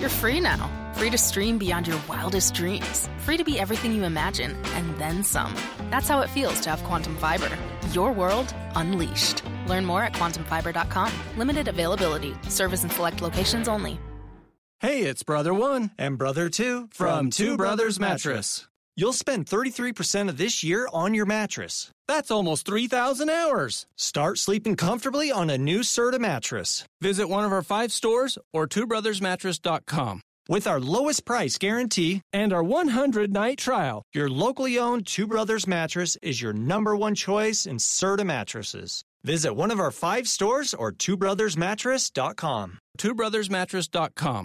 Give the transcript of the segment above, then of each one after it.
You're free now. Free to stream beyond your wildest dreams. Free to be everything you imagine, and then some. That's how it feels to have Quantum Fiber. Your world unleashed. Learn more at quantumfiber.com. Limited availability. Service in select locations only. Hey, it's Brother One and Brother Two from Two Brothers Mattress. You'll spend 33% of this year on your mattress. That's almost 3,000 hours. Start sleeping comfortably on a new Serta mattress. Visit one of our 5 stores or twobrothersmattress.com. With our lowest price guarantee and our 100-night trial, your locally owned Two Brothers mattress is your #1 choice in Serta mattresses. Visit one of our 5 stores or twobrothersmattress.com. twobrothersmattress.com.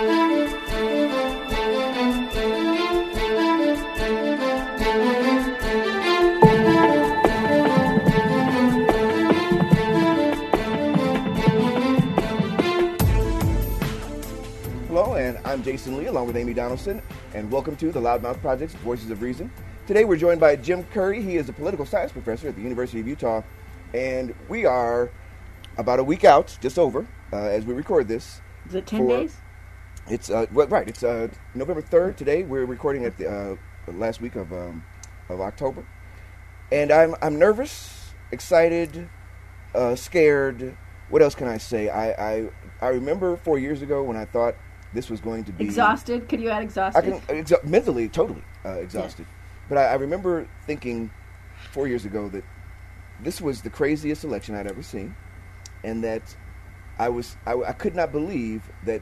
Hello, and I'm Jason Lee, along with Amy Donaldson, and welcome to the Loudmouth Project's Voices of Reason. Today we're joined by Jim Curry. He is a political science professor at the University of Utah, and we are about a week out, just over, as we record this. Is it 10 days? It's right. It's November 3rd today. We're recording at the last week of October, and I'm nervous, excited, scared. What else can I say? I remember 4 years ago when I thought this was going to be exhausted. Could you add exhausted? I can mentally totally exhausted. Yeah. But I remember thinking 4 years ago that this was the craziest election I'd ever seen, and that I could not believe that.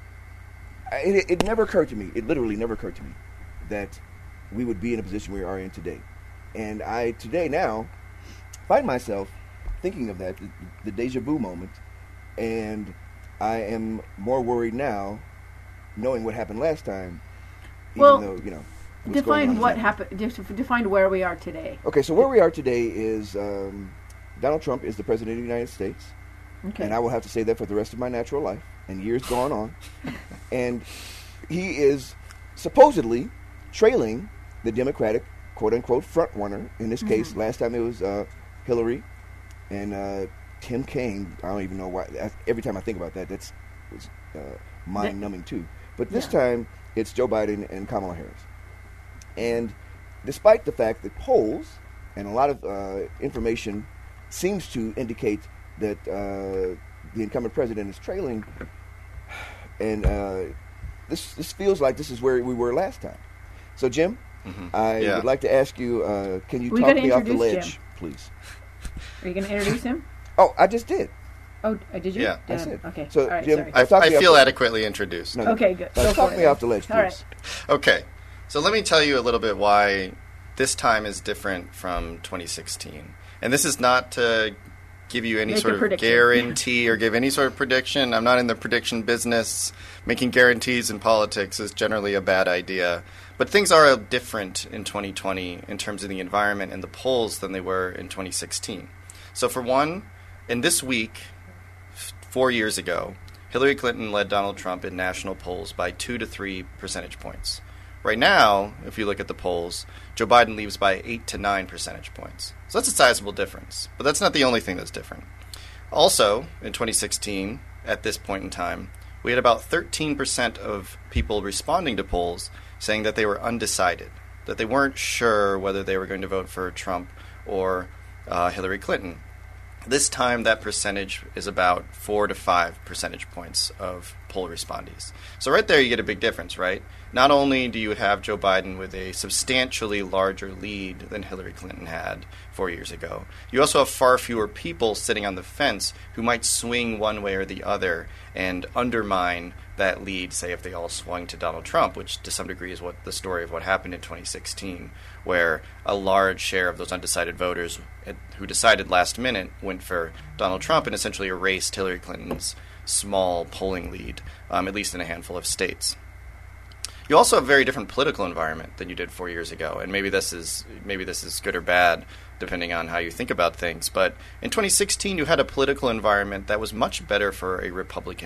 It never occurred to me. It literally never occurred to me that we would be in a position we are in today. And I today now find myself thinking of that, the deja vu moment, and I am more worried now, knowing what happened last time. Well, even though, define what happened. Define where we are today. Okay, so where we are today is Donald Trump is the president of the United States, and I will have to say that for the rest of my natural life and years going on. And he is supposedly trailing the Democratic quote-unquote front runner. In this case, last time it was Hillary, and Tim Kaine. I don't even know why. Every time I think about that, that's mind-numbing too. But this time, it's Joe Biden and Kamala Harris. And despite the fact that polls and a lot of information seems to indicate that the incumbent president is trailing, and this feels like this is where we were last time. So, Jim, I would like to ask you, can you talk me off the ledge, Jim, please? Are you going to introduce him? Oh, I just did. Oh, did you? Yeah. I said. Okay. So, all right, Jim, I feel adequately introduced. No. Okay, good. Talk me off the ledge, please. All right. Okay. So let me tell you a little bit why this time is different from 2016. And this is not to give you any sort of guarantee or give any sort of prediction. I'm not in the prediction business. Making guarantees in politics is generally a bad idea. But things are different in 2020 in terms of the environment and the polls than they were in 2016. So for one, in this week, 4 years ago, Hillary Clinton led Donald Trump in national polls by 2 to 3 percentage points. Right now, if you look at the polls, Joe Biden leads by 8 to 9 percentage points. So that's a sizable difference. But that's not the only thing that's different. Also, in 2016, at this point in time, we had about 13% of people responding to polls saying that they were undecided, that they weren't sure whether they were going to vote for Trump or Hillary Clinton. This time, that percentage is about 4 to 5 percentage points of poll respondees. So right there, you get a big difference, right? Not only do you have Joe Biden with a substantially larger lead than Hillary Clinton had 4 years ago, you also have far fewer people sitting on the fence who might swing one way or the other and undermine that lead, say if they all swung to Donald Trump, which to some degree is what the story of what happened in 2016, where a large share of those undecided voters who decided last minute went for Donald Trump and essentially erased Hillary Clinton's small polling lead, at least in a handful of states. You also have a very different political environment than you did 4 years ago, and maybe this is good or bad, depending on how you think about things. But in 2016, you had a political environment that was much better for a Republican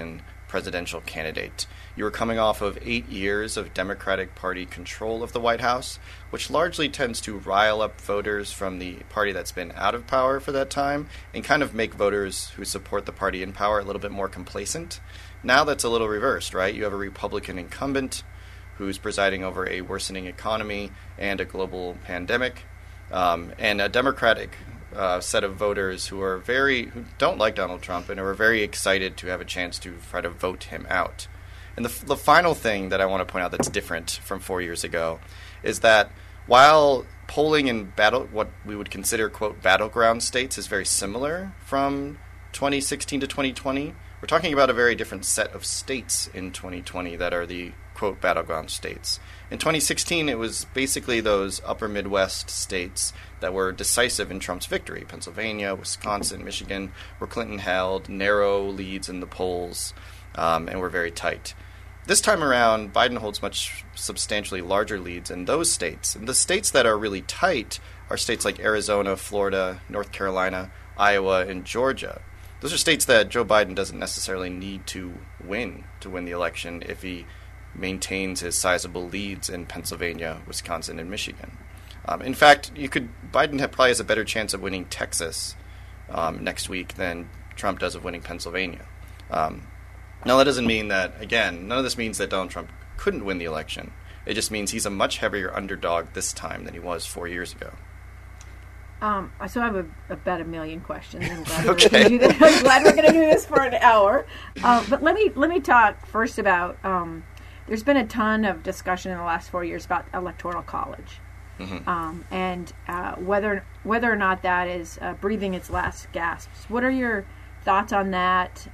presidential candidate. You were coming off of 8 years of Democratic Party control of the White House, which largely tends to rile up voters from the party that's been out of power for that time and kind of make voters who support the party in power a little bit more complacent. Now that's a little reversed, right? You have a Republican incumbent who's presiding over a worsening economy and a global pandemic, and a Democratic set of voters who don't like Donald Trump and are very excited to have a chance to try to vote him out. And the final thing that I want to point out that's different from 4 years ago is that while polling in what we would consider, quote, battleground states is very similar from 2016 to 2020, we're talking about a very different set of states in 2020 that are the, quote, battleground states. In 2016, it was basically those upper Midwest states that were decisive in Trump's victory. Pennsylvania, Wisconsin, Michigan, where Clinton held narrow leads in the polls and were very tight. This time around, Biden holds much substantially larger leads in those states. And the states that are really tight are states like Arizona, Florida, North Carolina, Iowa, and Georgia. Those are states that Joe Biden doesn't necessarily need to win the election if he maintains his sizable leads in Pennsylvania, Wisconsin, and Michigan. In fact, Biden probably has a better chance of winning Texas next week than Trump does of winning Pennsylvania. Now, that doesn't mean that, again, none of this means that Donald Trump couldn't win the election. It just means he's a much heavier underdog this time than he was 4 years ago. So I have about a million questions. I'm glad we're going to do this for an hour. But let me talk first about. There's been a ton of discussion in the last 4 years about Electoral College, and whether or not that is breathing its last gasps. What are your thoughts on that?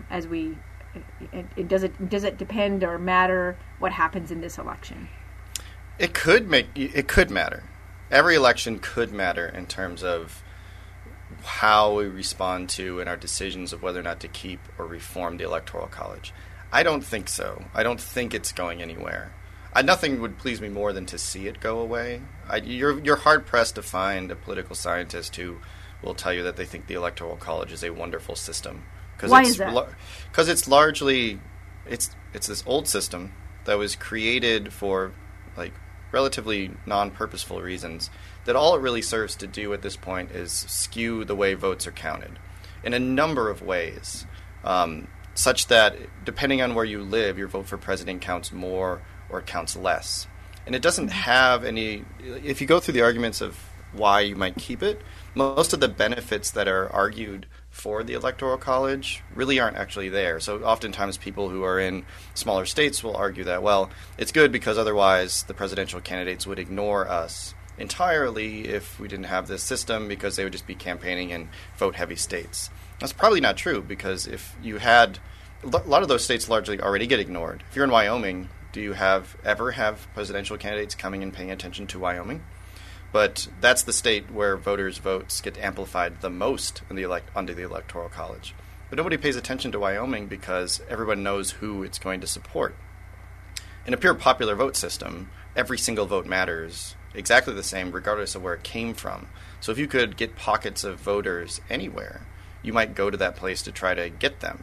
Does it depend or matter what happens in this election? It could matter. Every election could matter in terms of how we respond to and our decisions of whether or not to keep or reform the Electoral College. I don't think so. I don't think it's going anywhere. Nothing would please me more than to see it go away. You're hard-pressed to find a political scientist who will tell you that they think the Electoral College is a wonderful system. Why is that? Because it's largely it's this old system that was created for relatively non-purposeful reasons, that all it really serves to do at this point is skew the way votes are counted in a number of ways, such that depending on where you live, your vote for president counts more or it counts less. And it doesn't have any – if you go through the arguments of why you might keep it, most of the benefits that are argued for the Electoral College really aren't actually there. So oftentimes people who are in smaller states will argue that, well, it's good because otherwise the presidential candidates would ignore us entirely if we didn't have this system because they would just be campaigning in vote-heavy states. That's probably not true because if you had – a lot of those states largely already get ignored. If you're in Wyoming, do you ever have presidential candidates coming and paying attention to Wyoming? But that's the state where voters' votes get amplified the most under the Electoral College. But nobody pays attention to Wyoming because everyone knows who it's going to support. In a pure popular vote system, every single vote matters exactly the same regardless of where it came from. So if you could get pockets of voters anywhere, you might go to that place to try to get them.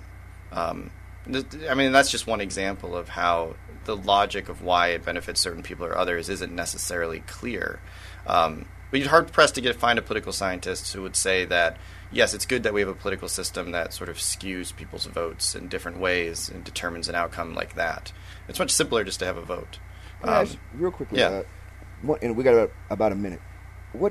That's just one example of how the logic of why it benefits certain people or others isn't necessarily clear. But you're hard-pressed to find a political scientist who would say that, yes, it's good that we have a political system that sort of skews people's votes in different ways and determines an outcome like that. It's much simpler just to have a vote. Real quickly, yeah. And we got about a minute. Why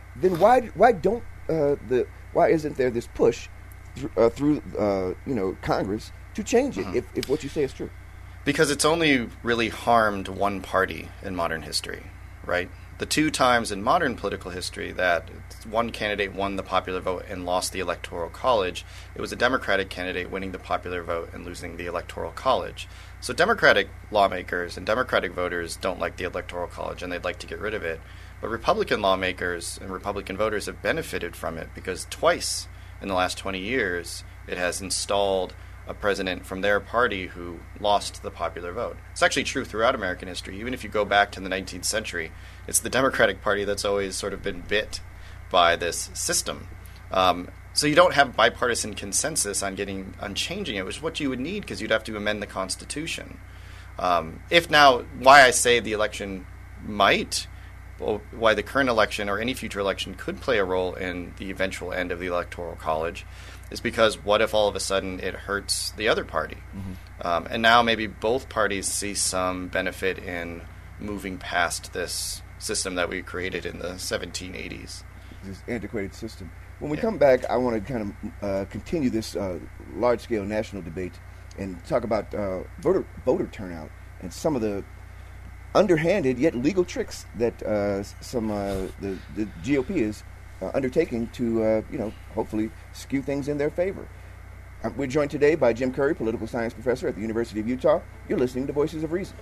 isn't there this push through Congress to change it if what you say is true? Because it's only really harmed one party in modern history, right? The two times in modern political history that one candidate won the popular vote and lost the Electoral College, it was a Democratic candidate winning the popular vote and losing the Electoral College. So Democratic lawmakers and Democratic voters don't like the Electoral College and they'd like to get rid of it. But Republican lawmakers and Republican voters have benefited from it because twice in the last 20 years it has installed a president from their party who lost the popular vote. It's actually true throughout American history. Even if you go back to the 19th century, it's the Democratic Party that's always sort of been bit by this system. So you don't have bipartisan consensus on changing it, which is what you would need because you'd have to amend the Constitution. Why I say the election why the current election or any future election could play a role in the eventual end of the Electoral College is because what if all of a sudden it hurts the other party? Mm-hmm. And now maybe both parties see some benefit in moving past this system that we created in the 1780s. This antiquated system. When we come back, I want to kind of continue this large-scale national debate and talk about voter turnout and some of the underhanded yet legal tricks that the GOP is undertaking to, hopefully skew things in their favor. We're joined today by Jim Curry, political science professor at the University of Utah. You're listening to Voices of Reason.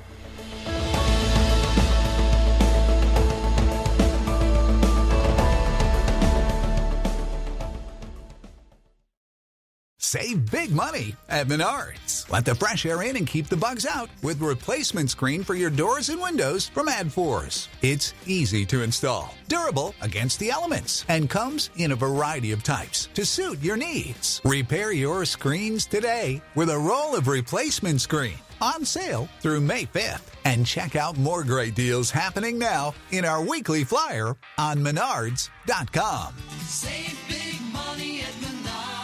Save big money at Menards. Let the fresh air in and keep the bugs out with replacement screen for your doors and windows from AdForce. It's easy to install, durable against the elements, and comes in a variety of types to suit your needs. Repair your screens today with a roll of replacement screen on sale through May 5th. And check out more great deals happening now in our weekly flyer on Menards.com. Save big money at Menards.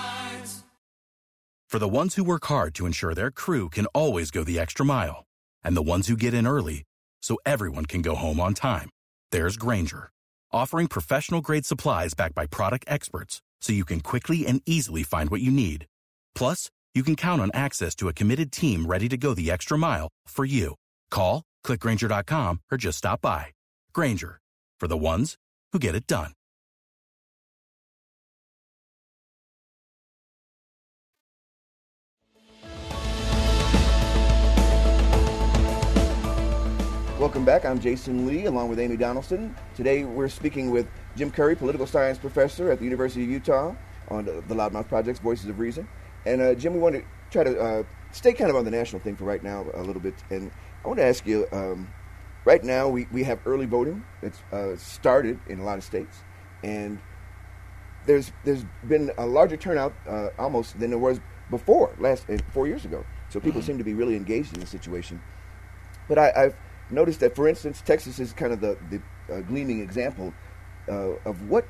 For the ones who work hard to ensure their crew can always go the extra mile, and the ones who get in early so everyone can go home on time, there's Grainger, offering professional-grade supplies backed by product experts so you can quickly and easily find what you need. Plus, you can count on access to a committed team ready to go the extra mile for you. Call, click Grainger.com, or just stop by. Grainger, for the ones who get it done. Welcome back. I'm Jason Lee, along with Amy Donaldson. Today we're speaking with Jim Curry, political science professor at the University of Utah, on the Loudmouth Project's Voices of Reason. And Jim, we want to try to stay kind of on the national thing for right now a little bit. And I want to ask you, right now we have early voting. It's started in a lot of states. And there's been a larger turnout almost than there was before, 4 years ago. So people seem to be really engaged in the situation. But I've noticed that, for instance, Texas is kind of the gleaming example of what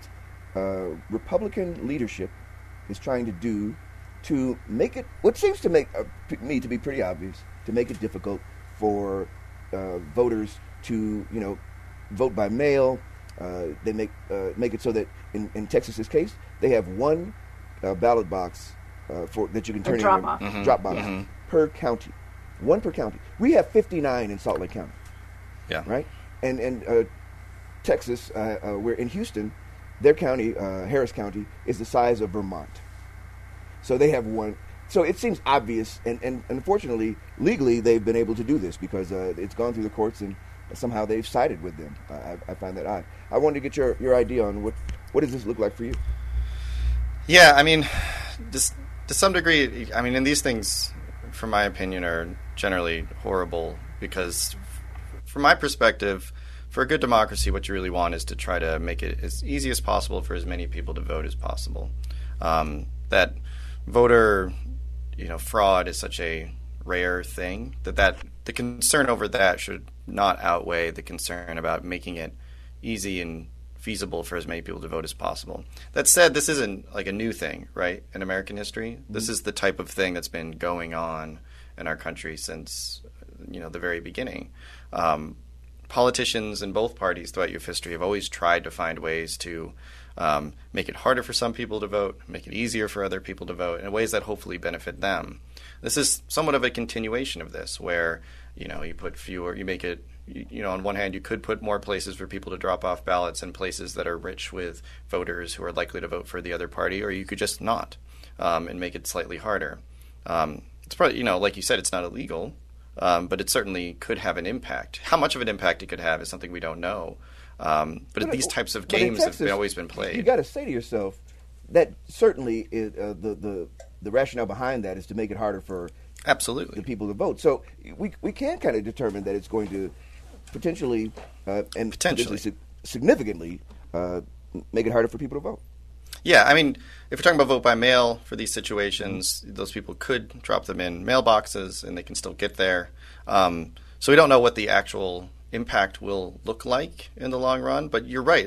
Republican leadership is trying to do to make it, what seems to make me to be pretty obvious, to make it difficult for voters to, vote by mail. They make it so that in Texas's case, they have one ballot box that you can turn in drop box per county, one per county. We have 59 in Salt Lake County. Yeah. Right? And Texas, we're in Houston, their county, Harris County, is the size of Vermont. So they have one. So it seems obvious, and unfortunately, legally, they've been able to do this because it's gone through the courts and somehow they've sided with them. I find that odd. I wanted to get your idea on what does this look like for you? Yeah, I mean, just to some degree, I mean, and these things, from my opinion, are generally horrible because from my perspective, for a good democracy, what you really want is to try to make it as easy as possible for as many people to vote as possible. That voter, fraud is such a rare thing that the concern over that should not outweigh the concern about making it easy and feasible for as many people to vote as possible. That said, this isn't like a new thing, right, in American history. Mm-hmm. This is the type of thing that's been going on in our country since, the very beginning. Politicians in both parties throughout your history have always tried to find ways to make it harder for some people to vote, make it easier for other people to vote in ways that hopefully benefit them. This is somewhat of a continuation of this where, you put fewer, you make it, on one hand, you could put more places for people to drop off ballots in places that are rich with voters who are likely to vote for the other party, or you could just not and make it slightly harder. It's probably, like you said, it's not illegal. But it certainly could have an impact. How much of an impact it could have is something we don't know. But these types of games have always been played. You got to say to yourself that certainly is, the rationale behind that is to make it harder for absolutely the people to vote. So we can kind of determine that it's going to potentially significantly make it harder for people to vote. Yeah, I mean, if we're talking about vote by mail for these situations, those people could drop them in mailboxes and they can still get there. So we don't know what the actual impact will look like in the long run. But you're right.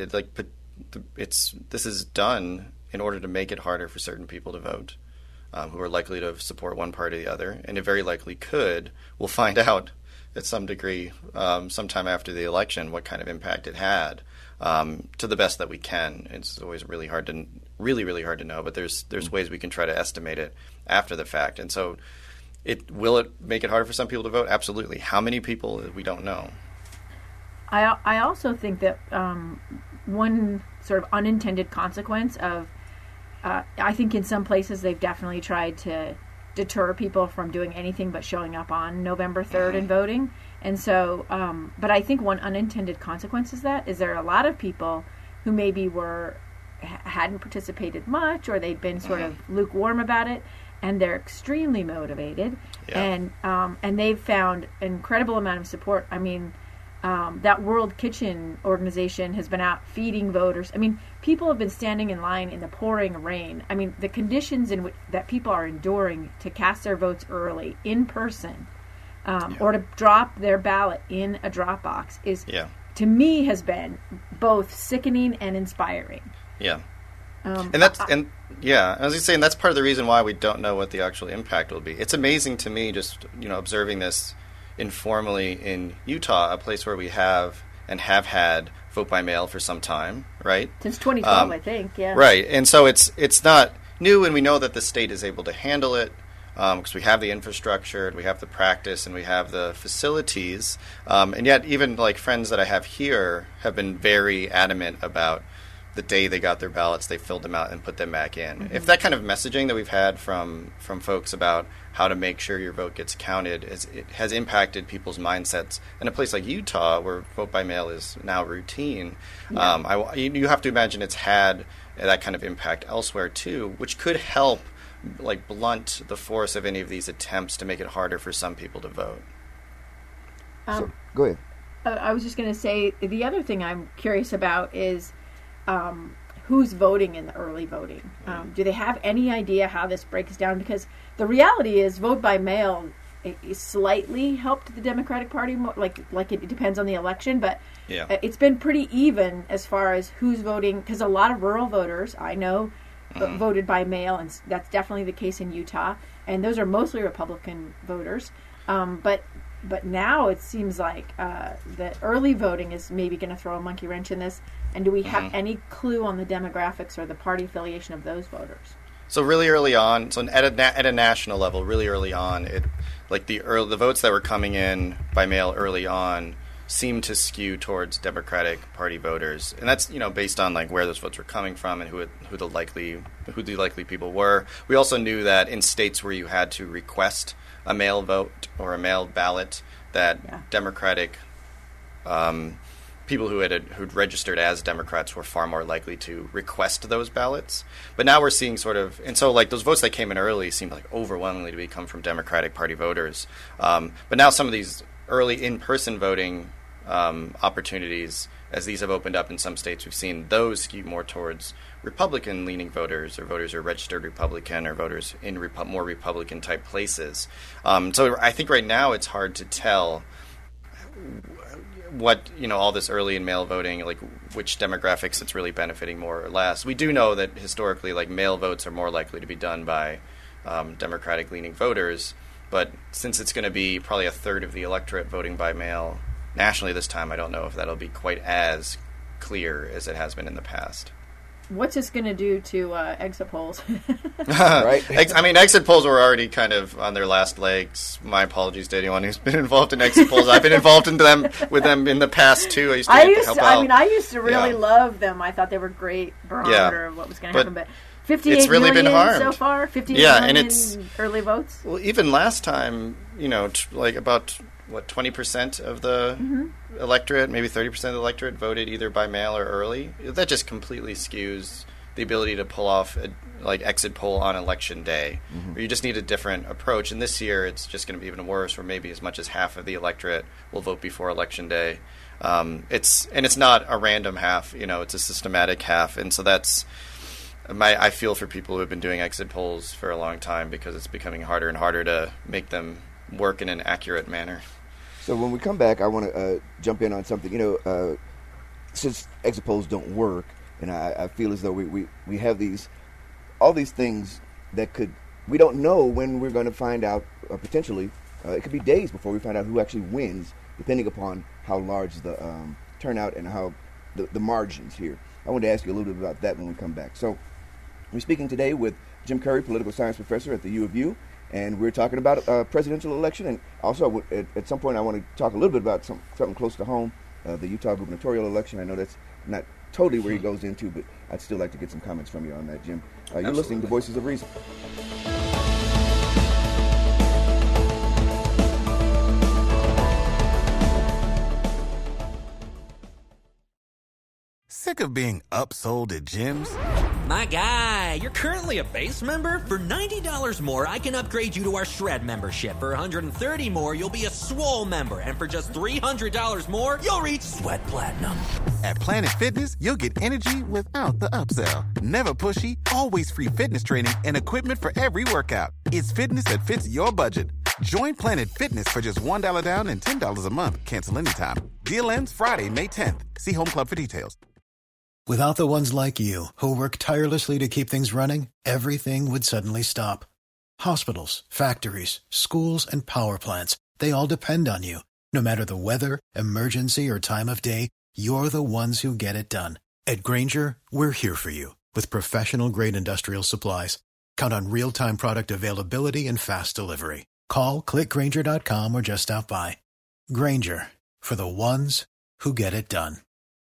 This is done in order to make it harder for certain people to vote who are likely to support one party or the other. And it very likely could. We'll find out at some degree sometime after the election what kind of impact it had. To the best that we can. It's always really hard to know, but there's ways we can try to estimate it after the fact. And so will it make it harder for some people to vote? Absolutely. How many people? We don't know. I also think that one sort of unintended consequence of I think in some places they've definitely tried to deter people from doing anything but showing up on November 3rd and voting. And so, but I think one unintended consequence is there are a lot of people who maybe hadn't participated much, or they'd been sort of lukewarm about it, and they're extremely motivated, and they've found an incredible amount of support. I mean, that World Kitchen organization has been out feeding voters. I mean, people have been standing in line in the pouring rain. I mean, the conditions in which that people are enduring to cast their votes early in person. Or to drop their ballot in a drop box is, to me, has been both sickening and inspiring. Yeah. I was saying that's part of the reason why we don't know what the actual impact will be. It's amazing to me just, observing this informally in Utah, a place where we have had vote by mail for some time, right? Since 2012, I think, yeah. Right. And so it's not new, and we know that the state is able to handle it. Because we have the infrastructure, and we have the practice, and we have the facilities. And yet even like friends that I have here have been very adamant about the day they got their ballots, they filled them out and put them back in. Mm-hmm. If that kind of messaging that we've had from folks about how to make sure your vote gets counted, it has impacted people's mindsets. In a place like Utah, where vote by mail is now routine, you have to imagine it's had that kind of impact elsewhere too, which could help blunt the force of any of these attempts to make it harder for some people to vote. So, go ahead. I was just going to say, the other thing I'm curious about is who's voting in the early voting. Do they have any idea how this breaks down? Because the reality is vote by mail is slightly helped the Democratic Party, like it depends on the election, but it's been pretty even as far as who's voting, because a lot of rural voters, I know, voted by mail, and that's definitely the case in Utah, and those are mostly Republican voters. But now it seems like the early voting is maybe going to throw a monkey wrench in this. And do we have any clue on the demographics or the party affiliation of those voters? So really early on, at a national level, really early on, the votes that were coming in by mail early on seem to skew towards Democratic Party voters, and that's based on where those votes were coming from and who the likely people were. We also knew that in states where you had to request a mail vote or a mail ballot, that Democratic people who'd registered as Democrats were far more likely to request those ballots. But now we're seeing those votes that came in early seemed overwhelmingly to come from Democratic Party voters. But now some of these early in-person voting opportunities, as these have opened up in some states, we've seen those skew more towards Republican-leaning voters, or voters who are registered Republican, or voters in more Republican-type places. So I think right now it's hard to tell what all this early in mail voting, which demographics it's really benefiting more or less. We do know that historically, mail votes are more likely to be done by Democratic-leaning voters. But since it's going to be probably a third of the electorate voting by mail nationally this time, I don't know if that'll be quite as clear as it has been in the past. What's this going to do to exit polls? Right. Exit polls were already kind of on their last legs. My apologies to anyone who's been involved in exit polls. I've been involved with them in the past too. I used to really love them. I thought they were great barometer of what was going to happen, but 58 it's really million been harmed so far. 58 and million it's early votes. Well, even last time, about 20% of the electorate, maybe 30% of the electorate voted either by mail or early. That just completely skews the ability to pull off exit poll on election day. Or you just need a different approach. And this year, it's just going to be even worse, where maybe as much as half of the electorate will vote before election day. It's not a random half. It's a systematic half, and so that's. I feel for people who have been doing exit polls for a long time because it's becoming harder and harder to make them work in an accurate manner. So when we come back, I want to jump in on something. Since exit polls don't work, and I feel as though we have all these things that we don't know when we're going to find out, potentially. It could be days before we find out who actually wins, depending upon how large the turnout and how the margins here. I wanted to ask you a little bit about that when we come back. So we're speaking today with Jim Curry, political science professor at the U of U, and we're talking about a presidential election. And also, at some point, I want to talk a little bit about something close to home, the Utah gubernatorial election. I know that's not totally where he goes into, but I'd still like to get some comments from you on that, Jim. You're listening to Voices of Reason. Sick of being upsold at gyms? My guy, you're currently a base member? For $90 more, I can upgrade you to our Shred membership. For $130 more, you'll be a Swole member. And for just $300 more, you'll reach Sweat Platinum. At Planet Fitness, you'll get energy without the upsell. Never pushy, always free fitness training and equipment for every workout. It's fitness that fits your budget. Join Planet Fitness for just $1 down and $10 a month. Cancel anytime. Deal ends Friday, May 10th. See Home Club for details. Without the ones like you, who work tirelessly to keep things running, everything would suddenly stop. Hospitals, factories, schools, and power plants, they all depend on you. No matter the weather, emergency, or time of day, you're the ones who get it done. At Grainger, we're here for you with professional-grade industrial supplies. Count on real-time product availability and fast delivery. Call, clickgrainger.com, or just stop by. Grainger, for the ones who get it done.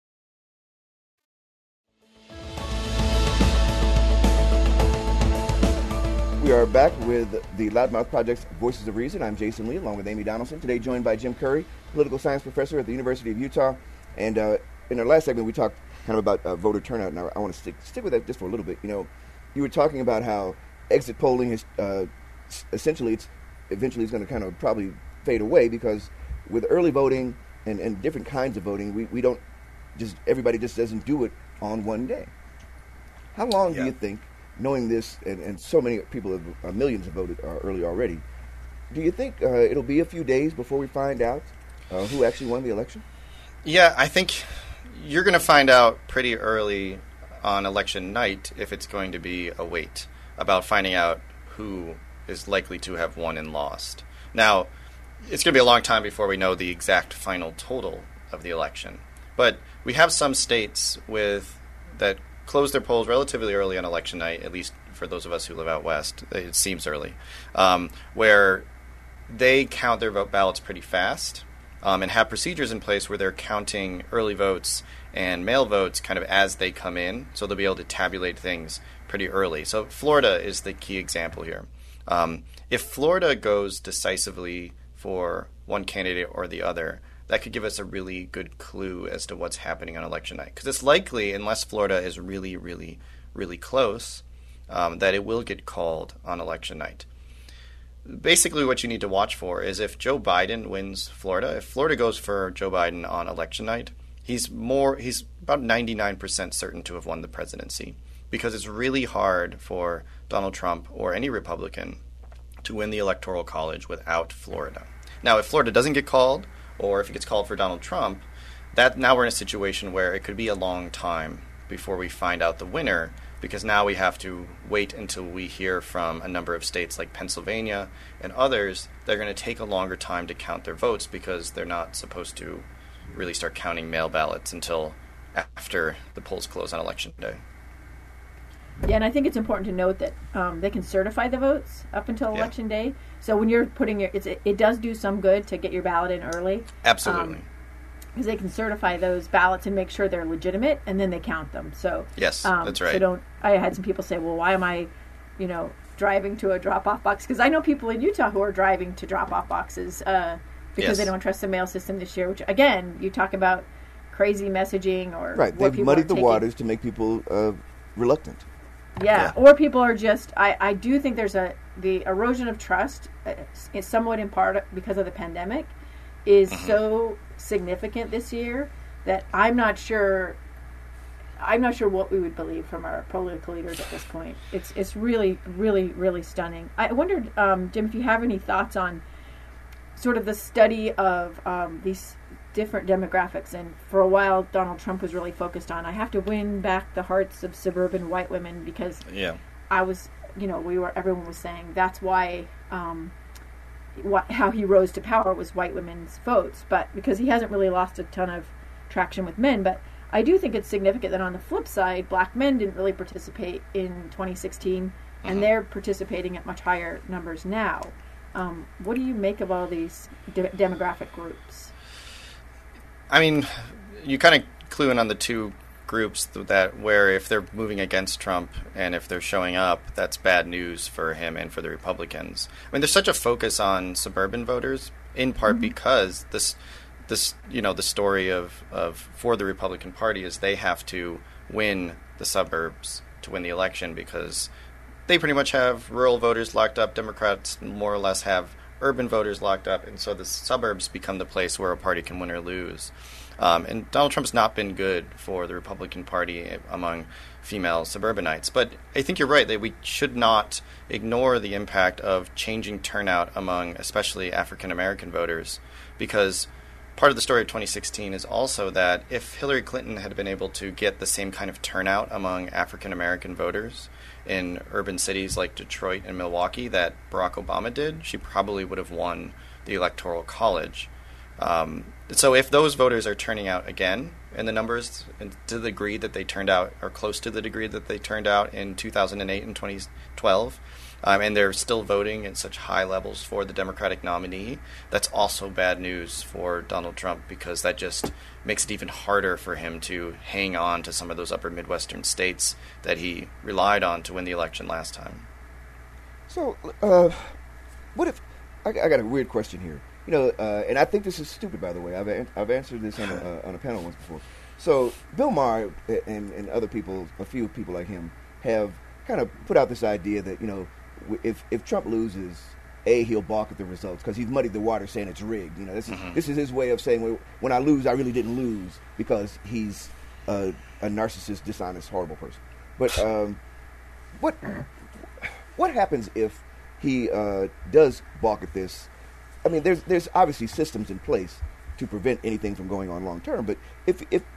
We are back with the Loudmouth Project's Voices of Reason. I'm Jason Lee, along with Amy Donaldson. Today joined by Jim Curry, political science professor at the University of Utah. And in our last segment, we talked kind of about voter turnout, and I want to stick with that just for a little bit. You were talking about how exit polling is essentially, eventually is going to kind of probably fade away because with early voting and different kinds of voting, we don't everybody just doesn't do it on one day. How long do you think, knowing this, and so many people, millions have voted early already, do you think it'll be a few days before we find out who actually won the election? Yeah, I think you're going to find out pretty early on election night if it's going to be a wait about finding out who is likely to have won and lost. Now, it's going to be a long time before we know the exact final total of the election. But we have some states that close their polls relatively early on election night, at least for those of us who live out west. It seems early, where they count their vote ballots pretty fast and have procedures in place where they're counting early votes and mail votes kind of as they come in, so they'll be able to tabulate things pretty early. So Florida is the key example here. If Florida goes decisively for one candidate or the other, that could give us a really good clue as to what's happening on election night. Because it's likely, unless Florida is really, really, really close, that it will get called on election night. Basically, what you need to watch for is if Joe Biden wins Florida, if Florida goes for Joe Biden on election night, he's about 99% certain to have won the presidency. Because it's really hard for Donald Trump or any Republican to win the Electoral College without Florida. Now, if Florida doesn't get called, or if it gets called for Donald Trump, now we're in a situation where it could be a long time before we find out the winner, because now we have to wait until we hear from a number of states like Pennsylvania and others. They're going to take a longer time to count their votes because they're not supposed to really start counting mail ballots until after the polls close on election day. Yeah, and I think it's important to note that they can certify the votes up until election day. So when you're putting it does do some good to get your ballot in early. Absolutely. Because they can certify those ballots and make sure they're legitimate, and then they count them. So yes, that's right. So I had some people say, well, why am I, driving to a drop-off box? Because I know people in Utah who are driving to drop-off boxes because they don't trust the mail system this year. Which, again, you talk about crazy messaging or right. They've muddied the waters to make people reluctant. Yeah, or people are just. I do think there's the erosion of trust, is somewhat in part because of the pandemic, is so significant this year that I'm not sure I'm not sure what we would believe from our political leaders at this point. It's really, really, really stunning. I wondered, Jim, if you have any thoughts on sort of the study of these different demographics. And for a while, Donald Trump was really focused on, I have to win back the hearts of suburban white women because everyone was saying that's why how he rose to power was white women's votes, but because he hasn't really lost a ton of traction with men. But I do think it's significant that on the flip side, black men didn't really participate in 2016, and they're participating at much higher numbers now. What do you make of all these demographic groups? I mean, you kind of clue in on the two groups that where if they're moving against Trump and if they're showing up, that's bad news for him and for the Republicans. I mean, there's such a focus on suburban voters, in part because this the story of for the Republican Party is they have to win the suburbs to win the election because they pretty much have rural voters locked up. Democrats more or less have urban voters locked up, and so the suburbs become the place where a party can win or lose. And Donald Trump's not been good for the Republican Party among female suburbanites. But I think you're right that we should not ignore the impact of changing turnout among especially African-American voters, because part of the story of 2016 is also that if Hillary Clinton had been able to get the same kind of turnout among African-American voters in urban cities like Detroit and Milwaukee that Barack Obama did, she probably would have won the Electoral College. So if those voters are turning out again in the numbers to the degree that they turned out, or close to the degree that they turned out in 2008 and 2012, and they're still voting at such high levels for the Democratic nominee, that's also bad news for Donald Trump, because that just makes it even harder for him to hang on to some of those upper Midwestern states that he relied on to win the election last time. So, what if... I got a weird question here. And I think this is stupid, by the way. I've answered this on a panel once before. So Bill Maher and other people, a few people like him, have kind of put out this idea that, if Trump loses, he'll balk at the results because he's muddied the water saying it's rigged. This is his way of saying, well, when I lose, I really didn't lose because he's a narcissist, dishonest, horrible person. But what happens if he does balk at this? I mean, there's obviously systems in place to prevent anything from going on long term. But if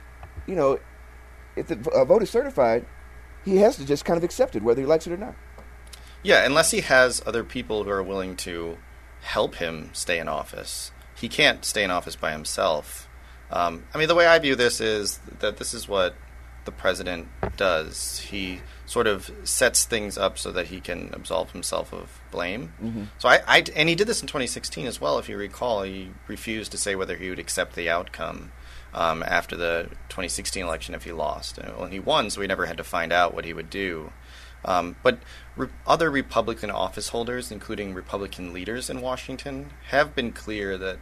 the vote is certified, he has to just kind of accept it, whether he likes it or not. Yeah, unless he has other people who are willing to help him stay in office. He can't stay in office by himself. I mean, the way I view this is that this is what the president does. He sort of sets things up so that he can absolve himself of blame. Mm-hmm. So and he did this in 2016 as well, if you recall. He refused to say whether he would accept the outcome after the 2016 election if he lost. Well, he won, so we never had to find out what he would do. But other Republican office holders, including Republican leaders in Washington, have been clear that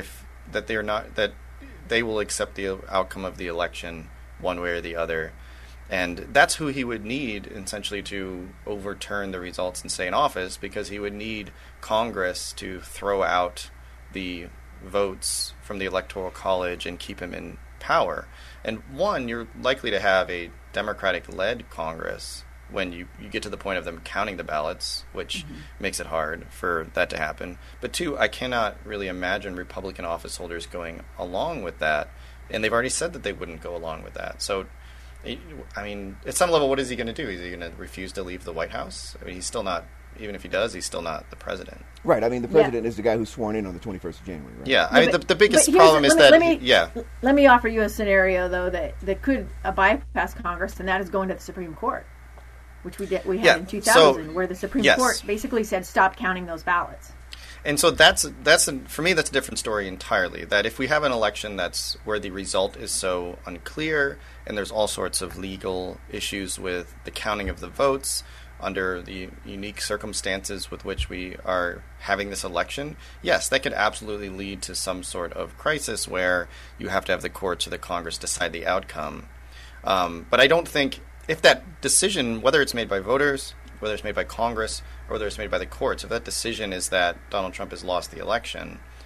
that they will accept the outcome of the election one way or the other. And that's who he would need, essentially, to overturn the results and stay in office, because he would need Congress to throw out the votes from the Electoral College and keep him in power. And one, you're likely to have a Democratic-led Congress when you get to the point of them counting the ballots, which makes it hard for that to happen. But two, I cannot really imagine Republican office holders going along with that. And they've already said that they wouldn't go along with that. So, I mean, at some level, what is he going to do? Is he going to refuse to leave the White House? I mean, he's still not, even if he does, he's still not the president. Right. I mean, the president is the guy who's sworn in on the 21st of January, right? Yeah. I mean, the biggest problem is that, Let me offer you a scenario, though, that could bypass Congress, and that is going to the Supreme Court, which we had in 2000, where the Supreme Court basically said, stop counting those ballots. And so for me, that's a different story entirely. That if we have an election that's where the result is so unclear and there's all sorts of legal issues with the counting of the votes under the unique circumstances with which we are having this election, yes, that could absolutely lead to some sort of crisis where you have to have the courts or the Congress decide the outcome. But I don't think if that decision, whether it's made by voters, whether it's made by Congress, or whether it's made by the courts, if that decision is that Donald Trump has lost the election,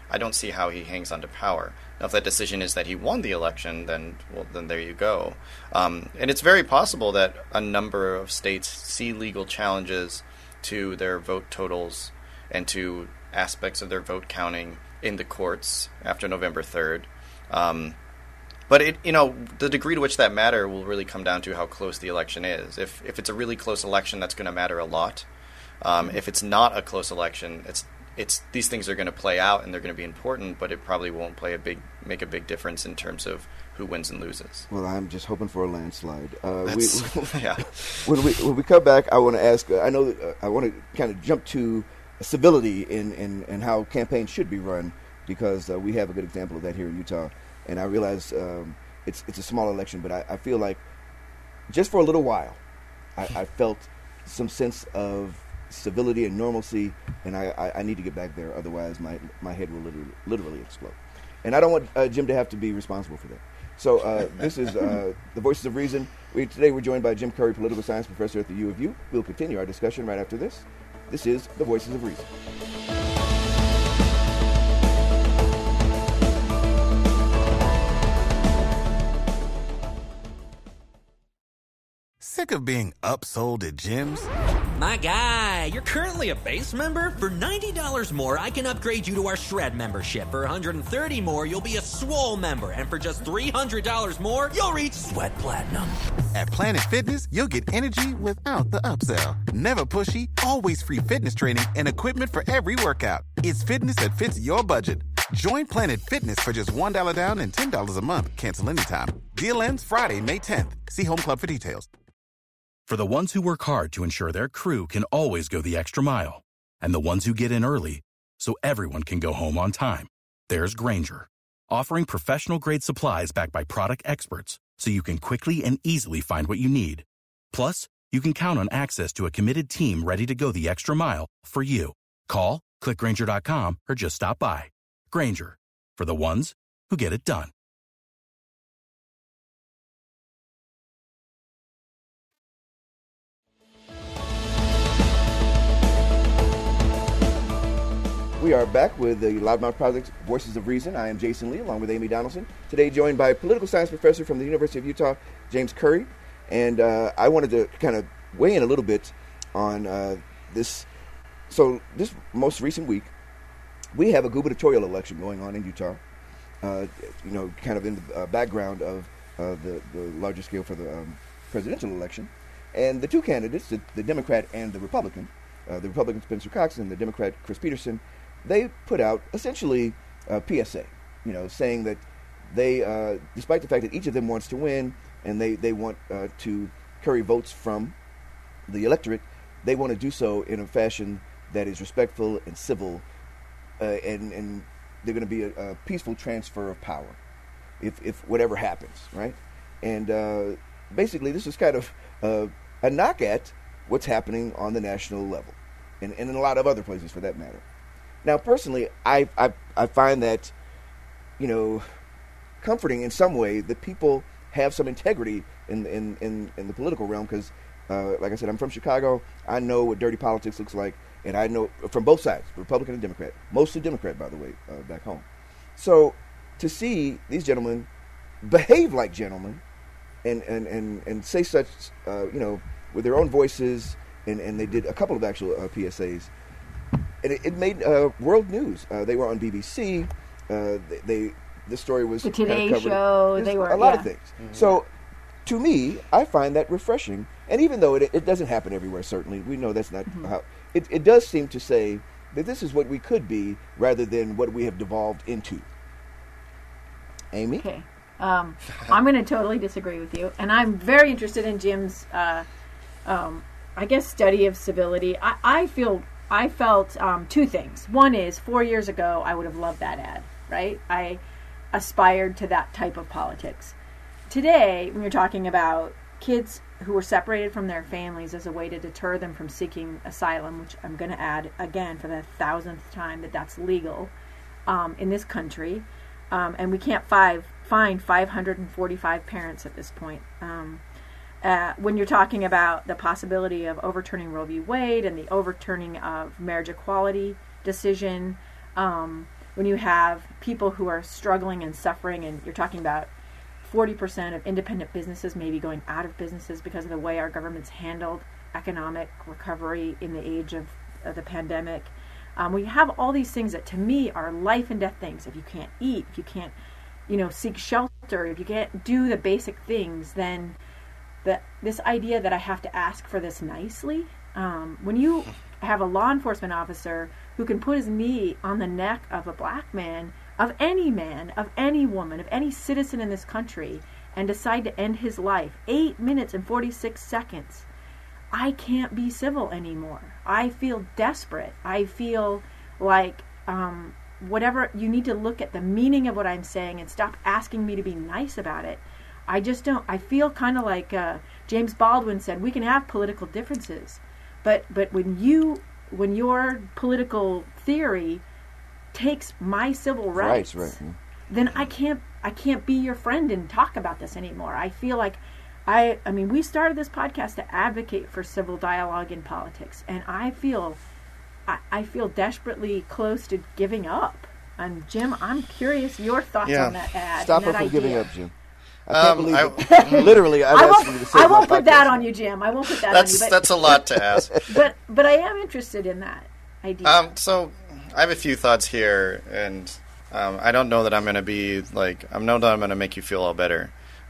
I don't see how he hangs on to power. Now, if that decision is that he won the election, then there you go. And it's very possible that a number of states see legal challenges to their vote totals and to aspects of their vote counting in the courts after November 3rd. But the degree to which that matter will really come down to how close the election is. If it's a really close election, that's going to matter a lot. If it's not a close election, it's these things are going to play out and they're going to be important, but it probably won't make a big difference in terms of who wins and loses. Well, I'm just hoping for a landslide. Yeah. When we come back, I want to ask. I want to kind of jump to civility in how campaigns should be run, because we have a good example of that here in Utah. And I realize it's a small election, but I feel like just for a little while, I felt some sense of civility and normalcy, and I need to get back there. Otherwise, my head will literally explode. And I don't want Jim to have to be responsible for that. So this is The Voices of Reason. Today we're joined by Jim Curry, political science professor at the U of U. We'll continue our discussion right after this. This is The Voices of Reason. Sick of being upsold at gyms? My guy, you're currently a base member? For $90 more, I can upgrade you to our Shred membership. For $130 more, you'll be a Swole member. And for just $300 more, you'll reach Sweat Platinum. At Planet Fitness, you'll get energy without the upsell. Never pushy, always free fitness training and equipment for every workout. It's fitness that fits your budget. Join Planet Fitness for just $1 down and $10 a month. Cancel anytime. Deal ends Friday, May 10th. See Home Club for details. For the ones who work hard to ensure their crew can always go the extra mile, and the ones who get in early so everyone can go home on time, there's Grainger, offering professional-grade supplies backed by product experts so you can quickly and easily find what you need. Plus, you can count on access to a committed team ready to go the extra mile for you. Call, click Grainger.com, or just stop by. Grainger, for the ones who get it done. We are back with the Loudmouth Project's Voices of Reason. I am Jason Lee, along with Amy Donaldson. Today joined by political science professor from the University of Utah, James Curry. And I wanted to kind of weigh in a little bit on this. So this most recent week, we have a gubernatorial election going on in Utah, kind of in the background of the larger scale for the presidential election. And the two candidates, the Democrat and the Republican Spencer Cox and the Democrat Chris Peterson, they put out essentially a PSA, saying that they, despite the fact that each of them wants to win and they want to curry votes from the electorate, they want to do so in a fashion that is respectful and civil, and they're going to be a peaceful transfer of power, if whatever happens, right? And basically, this is kind of a knock at what's happening on the national level, and in a lot of other places for that matter. Now, personally, I find that, comforting in some way that people have some integrity in the political realm, because, like I said, I'm from Chicago. I know what dirty politics looks like, and I know from both sides, Republican and Democrat, mostly Democrat, by the way, back home. So to see these gentlemen behave like gentlemen and say such, with their own voices, and they did a couple of actual PSAs, and it made world news. They were on BBC. This story was the Today covered. Show. They were a lot of things. Mm-hmm. So, to me, I find that refreshing. And even though it doesn't happen everywhere, certainly we know that's not how. It does seem to say that this is what we could be, rather than what we have devolved into. Amy? Okay. I'm going to totally disagree with you, and I'm very interested in Jim's, study of civility. I felt two things. One is 4 years ago, I would have loved that ad, right? I aspired to that type of politics. Today, when you're talking about kids who were separated from their families as a way to deter them from seeking asylum, which I'm going to add again for the 1,000th time that's legal in this country, and we can't find 545 parents at this point. When you're talking about the possibility of overturning Roe v. Wade and the overturning of marriage equality decision, when you have people who are struggling and suffering, and you're talking about 40% of independent businesses maybe going out of businesses because of the way our government's handled economic recovery in the age of the pandemic. We have all these things that to me are life and death things. If you can't eat, if you can't, seek shelter, if you can't do the basic things, then this idea that I have to ask for this nicely, when you have a law enforcement officer who can put his knee on the neck of a black man, of any woman, of any citizen in this country, and decide to end his life 8 minutes and 46 seconds, I can't be civil anymore. I feel desperate. I feel like whatever, you need to look at the meaning of what I'm saying and stop asking me to be nice about it. I just don't. I feel kind of like James Baldwin said, we can have political differences, but when your political theory takes my civil rights, then I can't be your friend and talk about this anymore. I feel like I mean, we started this podcast to advocate for civil dialogue in politics, and I feel desperately close to giving up. And Jim, I'm curious your thoughts on that ad. Stop her from giving up, Jim. I can't believe it. Literally, I won't put that on you, Jim. I won't put that on you. That's a lot to ask. But I am interested in that idea. So I have a few thoughts here, and I don't know that I'm going to be like I'm going to make you feel all better.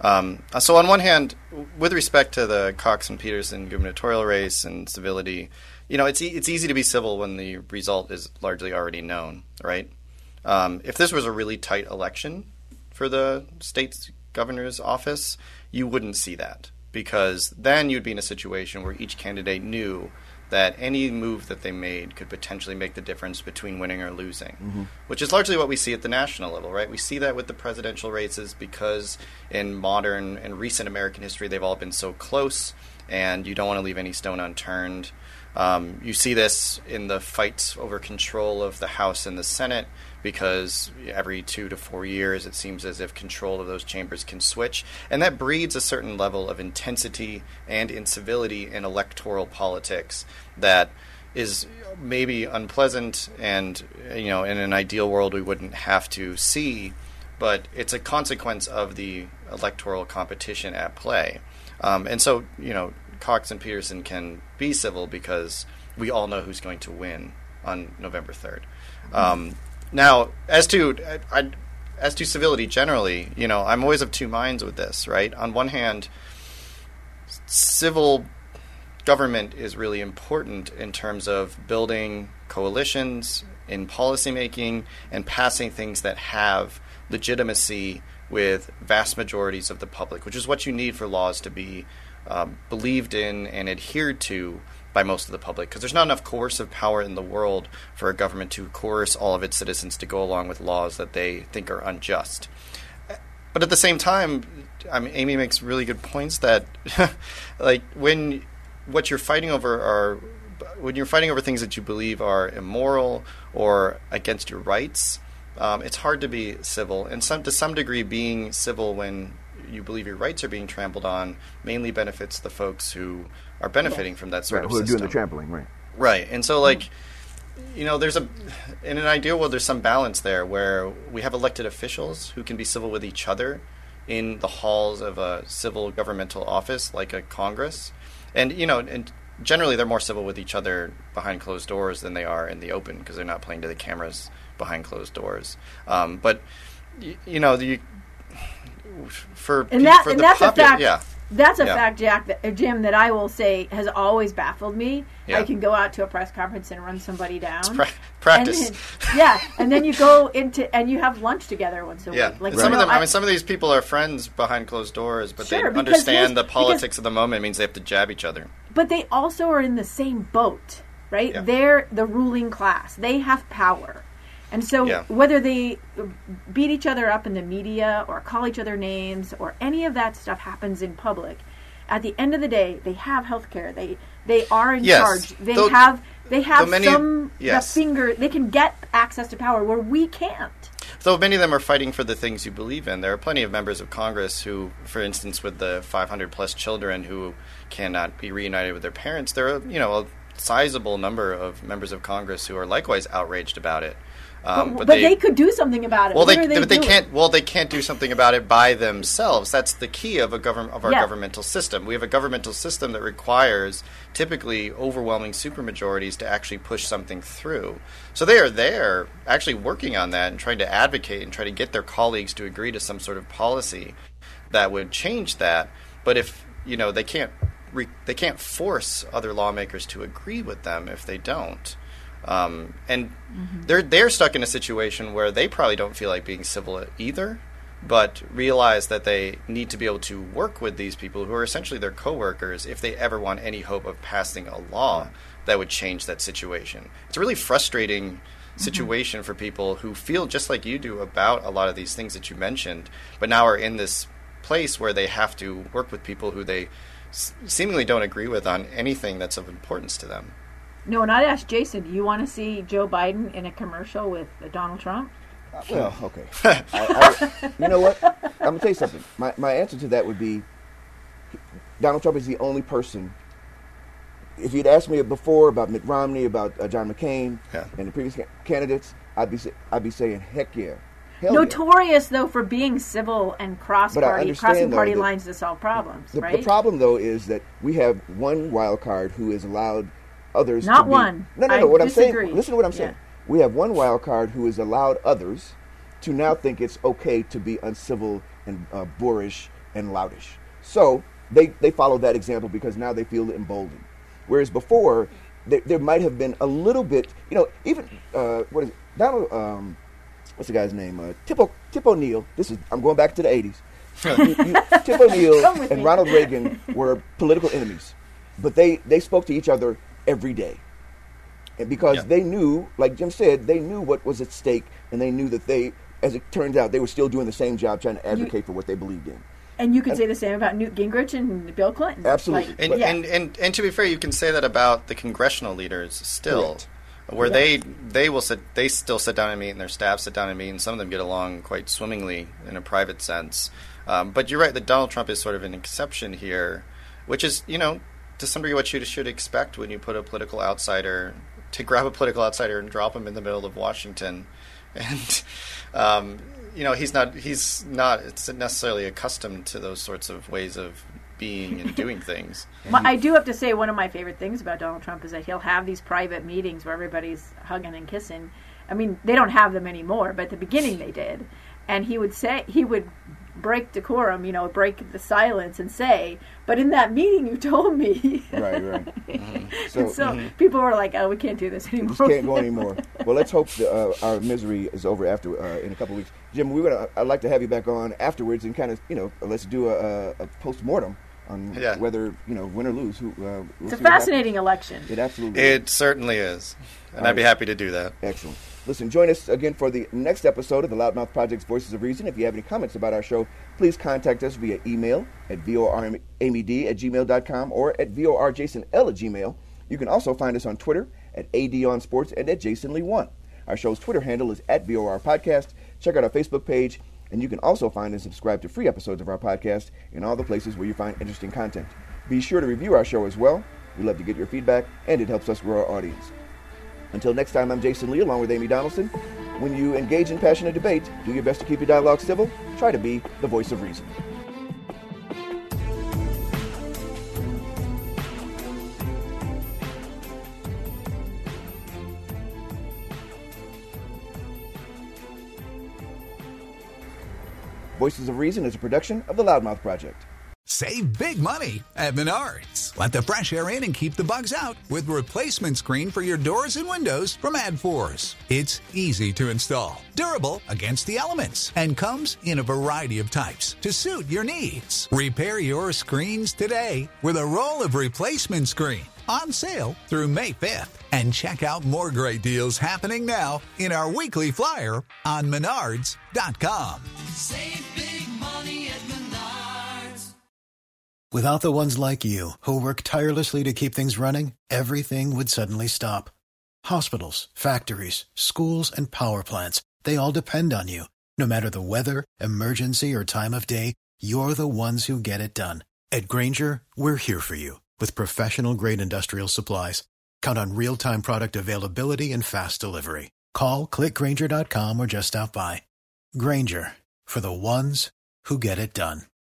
So on one hand, with respect to the Cox and Peterson gubernatorial race and civility, it's easy to be civil when the result is largely already known, right? If this was a really tight election for the state's governor's office, you wouldn't see that, because then you'd be in a situation where each candidate knew that any move that they made could potentially make the difference between winning or losing, which is largely what we see at the national level, right? We see that with the presidential races because in modern and recent American history, they've all been so close, and you don't want to leave any stone unturned. You see this in the fights over control of the House and the Senate, because every 2 to 4 years it seems as if control of those chambers can switch. And that breeds a certain level of intensity and incivility in electoral politics that is maybe unpleasant and, in an ideal world we wouldn't have to see, but it's a consequence of the electoral competition at play. And so, Cox and Peterson can be civil because we all know who's going to win on November 3rd. Now, as to civility generally, I'm always of two minds with this, right? On one hand, civil government is really important in terms of building coalitions in policymaking and passing things that have legitimacy with vast majorities of the public, which is what you need for laws to be believed in and adhered to by most of the public, because there's not enough coercive power in the world for a government to coerce all of its citizens to go along with laws that they think are unjust. But at the same time, Amy makes really good points that like when you're fighting over things that you believe are immoral or against your rights, it's hard to be civil. And to some degree, being civil when you believe your rights are being trampled on mainly benefits the folks who are benefiting from that sort of system. Who are doing the trampling, right? Right. And so, in an ideal world, there's some balance there where we have elected officials who can be civil with each other in the halls of a civil governmental office like a Congress. And, and generally they're more civil with each other behind closed doors than they are in the open because they're not playing to the cameras behind closed doors. But, That's a fact, Jim, that I will say has always baffled me. Yeah. I can go out to a press conference and run somebody down. It's practice. And then you go and you have lunch together once a week. Like some of these people are friends behind closed doors, but they understand the politics of the moment. It means they have to jab each other. But they also are in the same boat, right? Yeah. They're the ruling class. They have power. And so whether they beat each other up in the media or call each other names or any of that stuff happens in public, at the end of the day, they have health care. They are in charge. They have finger. They can get access to power where we can't. Though many of them are fighting for the things you believe in. There are plenty of members of Congress who, for instance, with the 500-plus children who cannot be reunited with their parents, there are, a sizable number of members of Congress who are likewise outraged about it. But they could do something about it. Well, they can't. Well, they can't do something about it by themselves. That's the key of our governmental system. We have a governmental system that requires typically overwhelming supermajorities to actually push something through. So they are there actually working on that and trying to advocate and try to get their colleagues to agree to some sort of policy that would change that. But if they can't force other lawmakers to agree with them if they don't. They're stuck in a situation where they probably don't feel like being civil either, but realize that they need to be able to work with these people who are essentially their coworkers if they ever want any hope of passing a law that would change that situation. It's a really frustrating situation for people who feel just like you do about a lot of these things that you mentioned, but now are in this place where they have to work with people who they seemingly don't agree with on anything that's of importance to them. No, and I'd ask Jason, do you want to see Joe Biden in a commercial with Donald Trump? Well, okay. You know what? I'm going to tell you something. My answer to that would be Donald Trump is the only person. If you'd asked me before about Mitt Romney, about John McCain, and the previous candidates, I'd be saying, heck yeah. Notorious, though, for being civil and crossing party lines to solve problems, right? The problem, though, is that we have one wild card who is allowed others Not to be... one. No, what disagree. I'm saying. Listen to what I'm saying. We have one wild card who has allowed others to now think it's okay to be uncivil and boorish and loudish. So they follow that example because now they feel emboldened. Whereas before, there might have been a little bit, even, what is it? Donald, what's the guy's name? Tip O'Neill. I'm going back to the 80s. Tip O'Neill and Ronald Reagan were political enemies. But they spoke to each other every day. And because they knew, like Jim said, they knew what was at stake, and they knew that they, as it turns out, they were still doing the same job trying to advocate for what they believed in. And you could say the same about Newt Gingrich and Bill Clinton. Absolutely. And to be fair, you can say that about the congressional leaders still. Correct. Where they still sit down and meet, and their staff sit down and meet, and some of them get along quite swimmingly in a private sense. But you're right that Donald Trump is sort of an exception here, which is, to some degree what you should expect when you put a political outsider, to grab a political outsider and drop him in the middle of Washington. And, he's not necessarily accustomed to those sorts of ways of being and doing things. I do have to say one of my favorite things about Donald Trump is that he'll have these private meetings where everybody's hugging and kissing. I mean, they don't have them anymore, but at the beginning they did. And he would break decorum, break the silence and say, but in that meeting you told me. Right. Mm-hmm. So people were like, oh, we can't do this anymore. We just can't go anymore. Well, let's hope our misery is over after in a couple of weeks. Jim, I'd like to have you back on afterwards and kind of, let's do a post-mortem on whether, win or lose. It's a fascinating election. It absolutely is. It certainly is. And I'd be happy to do that. Excellent. Listen, join us again for the next episode of the Loudmouth Project's Voices of Reason. If you have any comments about our show, please contact us via email at voramed@gmail.com or at vorjasonl@gmail. You can also find us on Twitter at ADOnSports and at JasonLee1. Our show's Twitter handle is at VORPodcast. Check out our Facebook page, and you can also find and subscribe to free episodes of our podcast in all the places where you find interesting content. Be sure to review our show as well. We love to get your feedback, and it helps us grow our audience. Until next time, I'm Jason Lee, along with Amy Donaldson. When you engage in passionate debate, do your best to keep your dialogue civil. Try to be the voice of reason. Voices of Reason is a production of the Loudmouth Project. Save big money at Menards. Let the fresh air in and keep the bugs out with replacement screen for your doors and windows from AdForce. It's easy to install, durable against the elements, and comes in a variety of types to suit your needs. Repair your screens today with a roll of replacement screen on sale through May 5th. And check out more great deals happening now in our weekly flyer on Menards.com. Save big money at Menards. Without the ones like you, who work tirelessly to keep things running, everything would suddenly stop. Hospitals, factories, schools, and power plants, they all depend on you. No matter the weather, emergency, or time of day, you're the ones who get it done. At Grainger, we're here for you with professional-grade industrial supplies. Count on real-time product availability and fast delivery. Call, click Grainger.com, or just stop by. Grainger, for the ones who get it done.